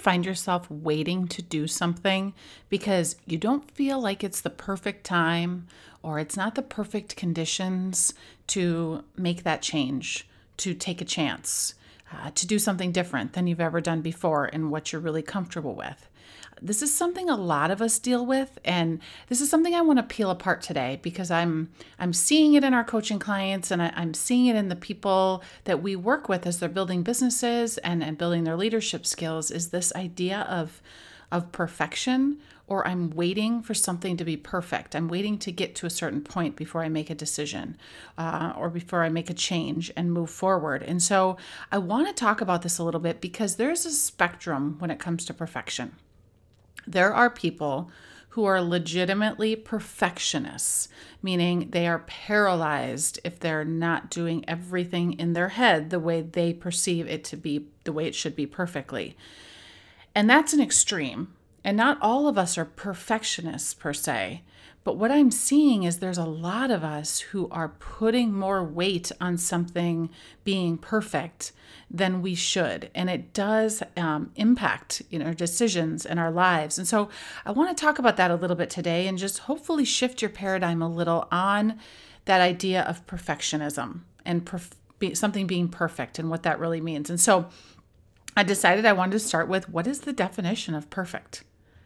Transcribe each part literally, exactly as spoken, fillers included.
find yourself waiting to do something because you don't feel like it's the perfect time or it's not the perfect conditions to make that change, to take a chance, uh, to do something different than you've ever done before and what you're really comfortable with? This is something a lot of us deal with, and this is something I want to peel apart today because I'm I'm seeing it in our coaching clients, and I, I'm seeing it in the people that we work with as they're building businesses and, and building their leadership skills, is this idea of, of perfection, or I'm waiting for something to be perfect. I'm waiting to get to a certain point before I make a decision uh, or before I make a change and move forward. And so I want to talk about this a little bit because there's a spectrum when it comes to perfection. There are people who are legitimately perfectionists, meaning they are paralyzed if they're not doing everything in their head the way they perceive it to be, the way it should be perfectly. And that's an extreme. And not all of us are perfectionists per se. But what I'm seeing is there's a lot of us who are putting more weight on something being perfect than we should. And it does um, impact, you know, our decisions and our lives. And so I want to talk about that a little bit today and just hopefully shift your paradigm a little on that idea of perfectionism and perf- be, something being perfect and what that really means. And so I decided I wanted to start with, what is the definition of perfect?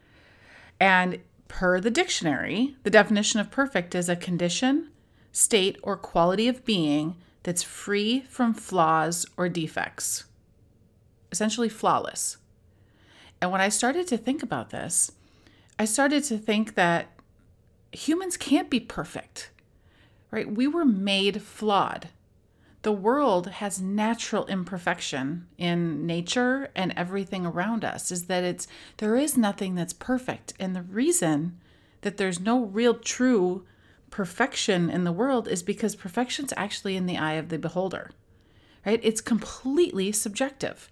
And per the dictionary, the definition of perfect is a condition, state, or quality of being that's free from flaws or defects. Essentially flawless. And when I started to think about this, I started to think that humans can't be perfect, right? We were made flawed. The world has natural imperfection in nature and everything around us, is that it's there is nothing that's perfect. And the reason that there's no real true perfection in the world is because perfection's actually in the eye of the beholder, right? It's completely subjective.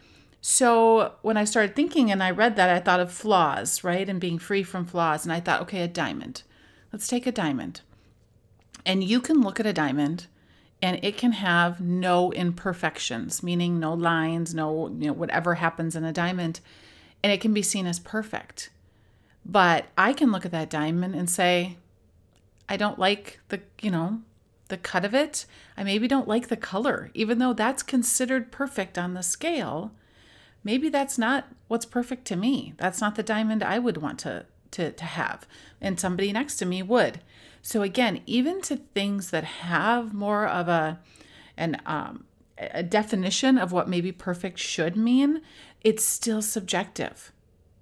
So when I started thinking and I read that, I thought of flaws, right? And being free from flaws. And I thought, okay, a diamond. Let's take a diamond. And you can look at a diamond and it can have no imperfections, meaning no lines, no, you know, whatever happens in a diamond, and it can be seen as perfect. But I can look at that diamond and say, I don't like the, you know, the cut of it. I maybe don't like the color, even though that's considered perfect on the scale. Maybe that's not what's perfect to me. That's not the diamond I would want to, to, to have, and somebody next to me would. So again, even to things that have more of a an um, a definition of what maybe perfect should mean, it's still subjective.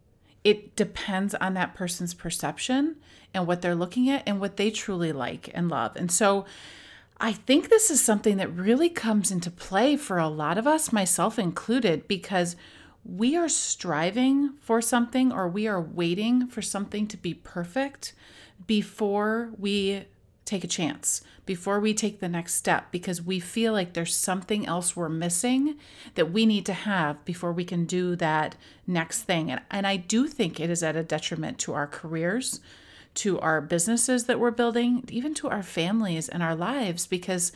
It depends on that person's perception and what they're looking at and what they truly like and love. And so I think this is something that really comes into play for a lot of us, myself included, because we are striving for something, or we are waiting for something to be perfect before we take a chance, before we take the next step, because we feel like there's something else we're missing that we need to have before we can do that next thing. And, and I do think it is at a detriment to our careers, to our businesses that we're building, even to our families and our lives, because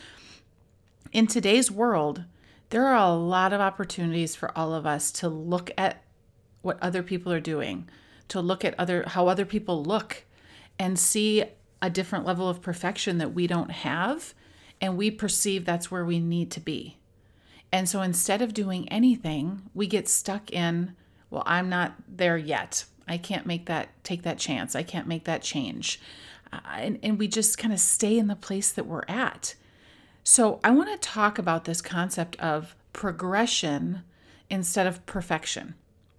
in today's world, there are a lot of opportunities for all of us to look at what other people are doing, to look at other how other people look, and see a different level of perfection that we don't have, and we perceive that's where we need to be. And so instead of doing anything, we get stuck in, well, I'm not there yet. I can't make that, take that chance. I can't make that change. Uh, and, and we just kind of stay in the place that we're at. So I want to talk about this concept of progression instead of perfection.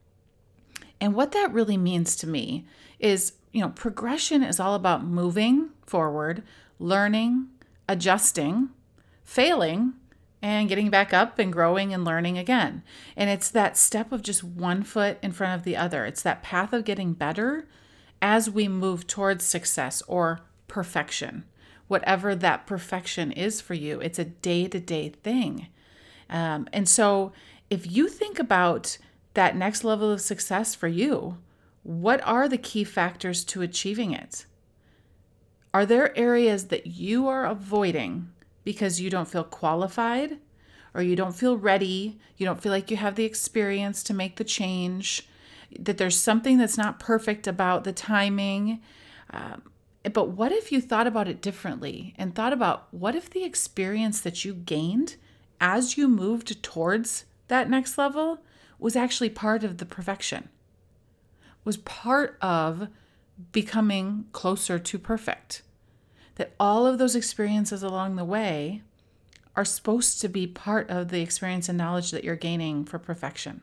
And what that really means to me is, you know, progression is all about moving forward, learning, adjusting, failing, and getting back up and growing and learning again. And it's that step of just one foot in front of the other. It's that path of getting better as we move towards success or perfection. Whatever that perfection is for you, it's a day-to-day thing. Um, and so if you think about that next level of success for you, what are the key factors to achieving it? Are there areas that you are avoiding because you don't feel qualified? or you don't feel ready, you don't feel like you have the experience to make the change, that there's something that's not perfect about the timing. Um, but what if you thought about it differently and thought about what if the experience that you gained as you moved towards that next level was actually part of the perfection, was part of becoming closer to perfect? That all of those experiences along the way are supposed to be part of the experience and knowledge that you're gaining for perfection.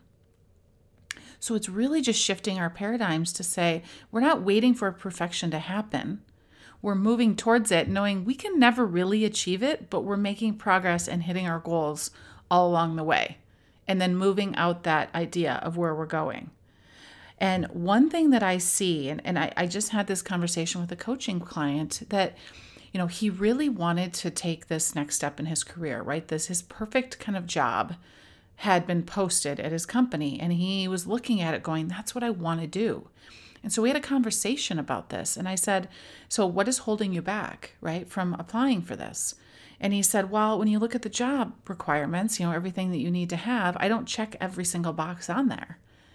So it's really just shifting our paradigms to say, we're not waiting for perfection to happen. We're moving towards it, knowing we can never really achieve it, but we're making progress and hitting our goals all along the way, and then moving out that idea of where we're going. And one thing that I see, and, and I, I just had this conversation with a coaching client that, you know, he really wanted to take this next step in his career, right? This, his perfect kind of job had been posted at his company, and he was looking at it going, that's what I want to do. And so we had a conversation about this. And I said, so what is holding you back, right, from applying for this? And he said, well, when you look at the job requirements, you know, everything that you need to have, I don't check every single box on there.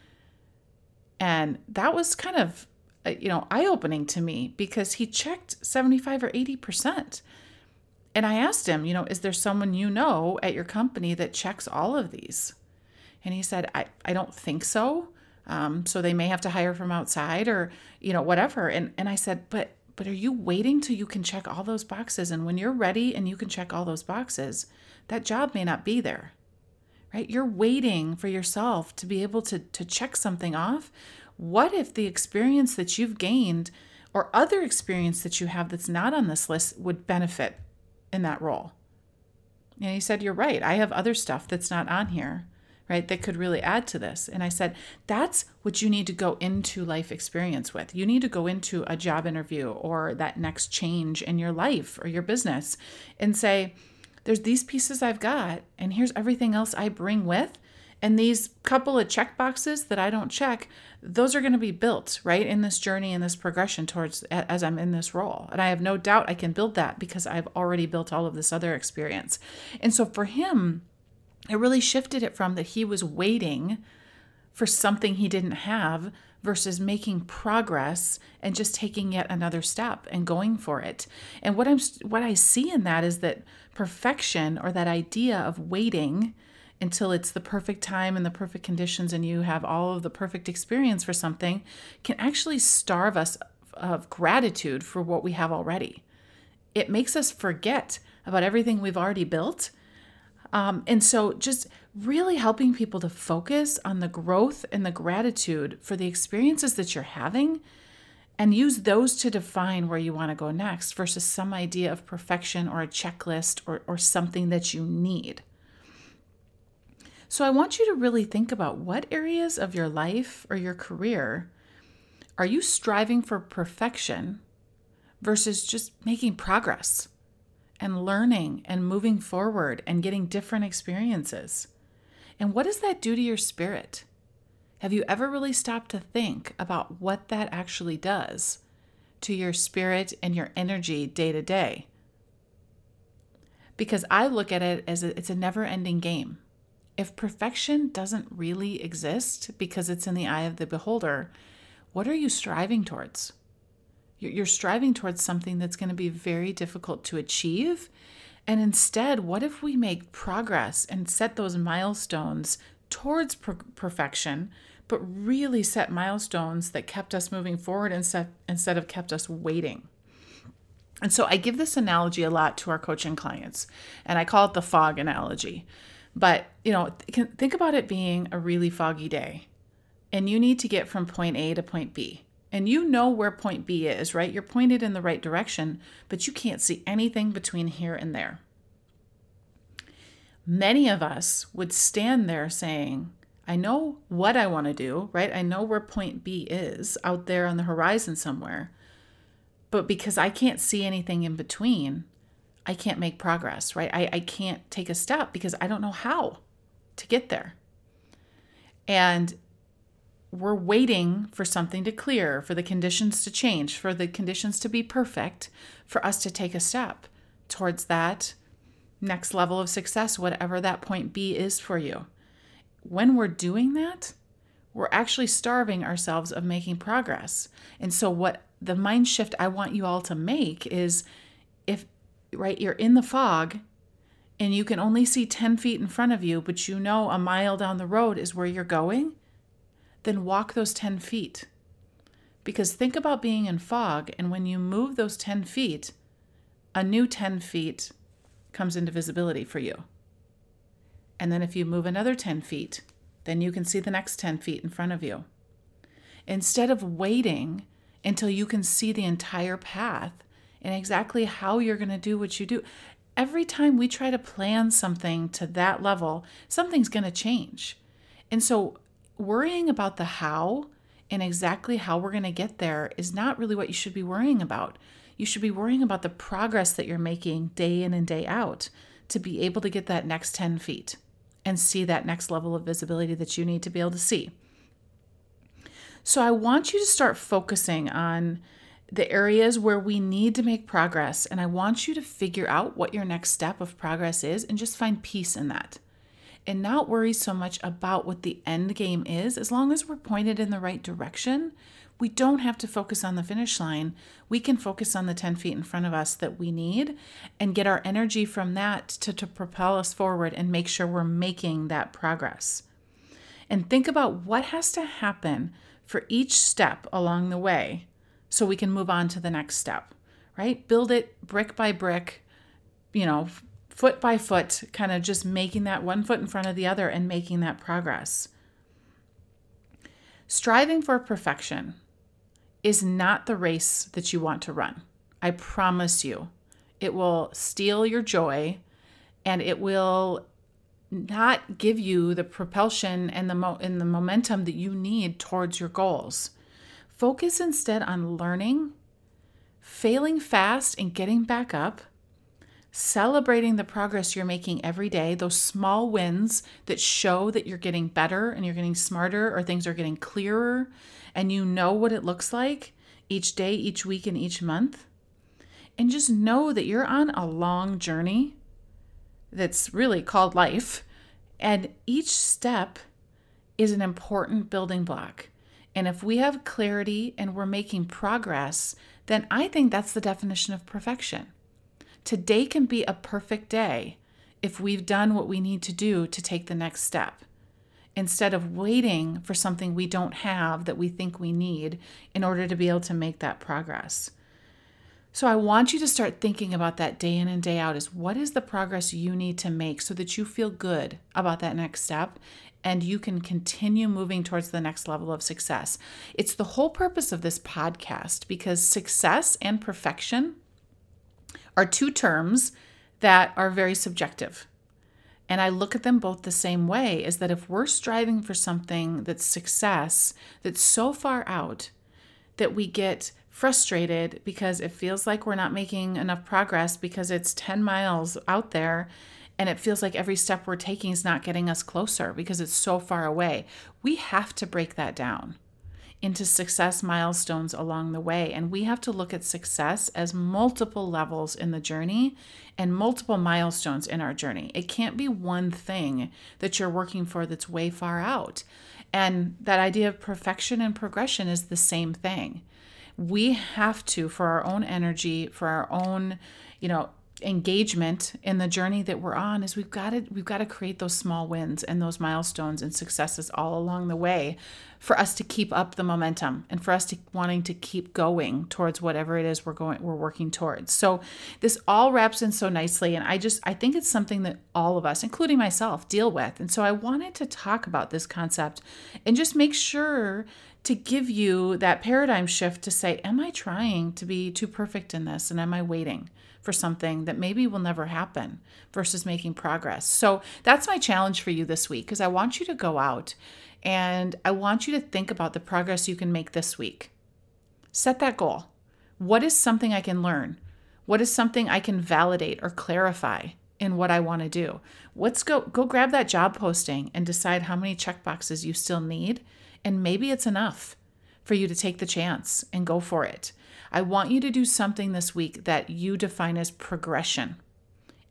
And that was kind of, you know, eye-opening to me because he checked seventy-five or eighty percent. And I asked him, you know, is there someone you know at your company that checks all of these? And he said, I, I don't think so. Um, so they may have to hire from outside or, you know, whatever. And and I said, but but are you waiting till you can check all those boxes? And when you're ready and you can check all those boxes, that job may not be there. Right? You're waiting for yourself to be able to, to check something off. What if the experience that you've gained or other experience that you have that's not on this list would benefit in that role? And he said, you're right. I have other stuff that's not on here, right, that could really add to this. And I said, that's what you need to go into life experience with. You need to go into a job interview or that next change in your life or your business and say, there's these pieces I've got, and here's everything else I bring with. And these couple of check boxes that I don't check, those are going to be built, right, in this journey, in this progression towards as I'm in this role. And I have no doubt I can build that because I've already built all of this other experience. And so for him, it really shifted it from that he was waiting for something he didn't have versus making progress and just taking yet another step and going for it. And what I'm what I see in that is that perfection, or that idea of waiting until it's the perfect time and the perfect conditions and you have all of the perfect experience for something, can actually starve us of gratitude for what we have already. It makes us forget about everything we've already built. Um, and so just really helping people to focus on the growth and the gratitude for the experiences that you're having, and use those to define where you want to go next versus some idea of perfection or a checklist or, or something that you need. So I want you to really think about what areas of your life or your career are you striving for perfection versus just making progress and learning and moving forward and getting different experiences. And what does that do to your spirit? Have you ever really stopped to think about what that actually does to your spirit and your energy day to day? Because I look at it as a, it's a never-ending game. If perfection doesn't really exist because it's in the eye of the beholder, what are you striving towards? You're striving towards something that's going to be very difficult to achieve. And instead, what if we make progress and set those milestones towards per- perfection, but really set milestones that kept us moving forward instead, instead of kept us waiting? And so I give this analogy a lot to our coaching clients, and I call it the fog analogy. But, you know, th- think about it being a really foggy day, and you need to get from point A to point B. And you know where point B is, right? You're pointed in the right direction, but you can't see anything between here and there. Many of us would stand there saying, I know what I want to do, right? I know where point B is out there on the horizon somewhere. But because I can't see anything in between, I can't make progress, right? I, I can't take a step because I don't know how to get there. And we're waiting for something to clear, for the conditions to change, for the conditions to be perfect, for us to take a step towards that next level of success, whatever that point B is for you. When we're doing that, we're actually starving ourselves of making progress. And so what the mind shift I want you all to make is, if, right, you're in the fog and you can only see ten feet in front of you, but you know a mile down the road is where you're going, then walk those ten feet. Because think about being in fog, and when you move those ten feet, a new ten feet comes into visibility for you. And then if you move another ten feet, then you can see the next ten feet in front of you. Instead of waiting until you can see the entire path and exactly how you're going to do what you do. Every time we try to plan something to that level, something's going to change. And so worrying about the how and exactly how we're going to get there is not really what you should be worrying about. You should be worrying about the progress that you're making day in and day out to be able to get that next ten feet and see that next level of visibility that you need to be able to see. So I want you to start focusing on the areas where we need to make progress, and I want you to figure out what your next step of progress is and just find peace in that. And not worry so much about what the end game is. As long as we're pointed in the right direction, we don't have to focus on the finish line. We can focus on the ten feet in front of us that we need and get our energy from that to, to propel us forward and make sure we're making that progress. And think about what has to happen for each step along the way so we can move on to the next step, right? Build it brick by brick, you know, foot by foot, kind of just making that one foot in front of the other and making that progress. Striving for perfection is not the race that you want to run. I promise you. It will steal your joy, and it will not give you the propulsion and the mo- and the momentum that you need towards your goals. Focus instead on learning, failing fast and getting back up, celebrating the progress you're making every day, those small wins that show that you're getting better and you're getting smarter, or things are getting clearer and you know what it looks like each day, each week, and each month. And just know that you're on a long journey that's really called life. And each step is an important building block. And if we have clarity and we're making progress, then I think that's the definition of perfection. Today can be a perfect day if we've done what we need to do to take the next step, instead of waiting for something we don't have that we think we need in order to be able to make that progress. So I want you to start thinking about that day in and day out, is what is the progress you need to make so that you feel good about that next step and you can continue moving towards the next level of success. It's the whole purpose of this podcast, because success and perfection are two terms that are very subjective. And I look at them both the same way, is that if we're striving for something that's success, that's so far out that we get frustrated because it feels like we're not making enough progress because it's ten miles out there and it feels like every step we're taking is not getting us closer because it's so far away. We have to break that down into success milestones along the way. And we have to look at success as multiple levels in the journey and multiple milestones in our journey. It can't be one thing that you're working for that's way far out. And that idea of perfection and progression is the same thing. We have to, for our own energy, for our own, you know, engagement in the journey that we're on, is we've got to we've got to create those small wins and those milestones and successes all along the way for us to keep up the momentum and for us to wanting to keep going towards whatever it is we're going we're working towards. So this all wraps in so nicely, and I just I think it's something that all of us, including myself, deal with. And so I wanted to talk about this concept and just make sure to give you that paradigm shift to say, am I trying to be too perfect in this, and am I waiting for something that maybe will never happen versus making progress? So that's my challenge for you this week, because I want you to go out and I want you to think about the progress you can make this week. Set that goal. What is something I can learn? What is something I can validate or clarify in what I want to do? Let's go, go grab that job posting and decide how many checkboxes you still need. And maybe it's enough for you to take the chance and go for it. I want you to do something this week that you define as progression.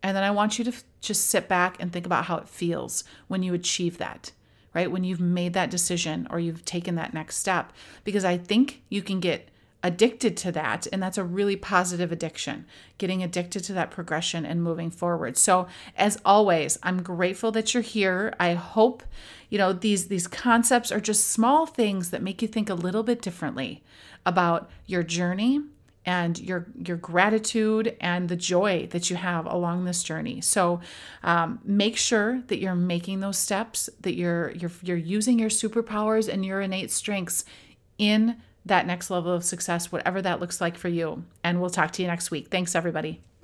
And then I want you to f- just sit back and think about how it feels when you achieve that, right? When you've made that decision or you've taken that next step, because I think you can get addicted to that. And that's a really positive addiction, getting addicted to that progression and moving forward. So as always, I'm grateful that you're here. I hope, you know, these, these concepts are just small things that make you think a little bit differently about your journey and your your gratitude and the joy that you have along this journey. So um, make sure that you're making those steps, that you're you're you're using your superpowers and your innate strengths in that next level of success, whatever that looks like for you. And we'll talk to you next week. Thanks, everybody.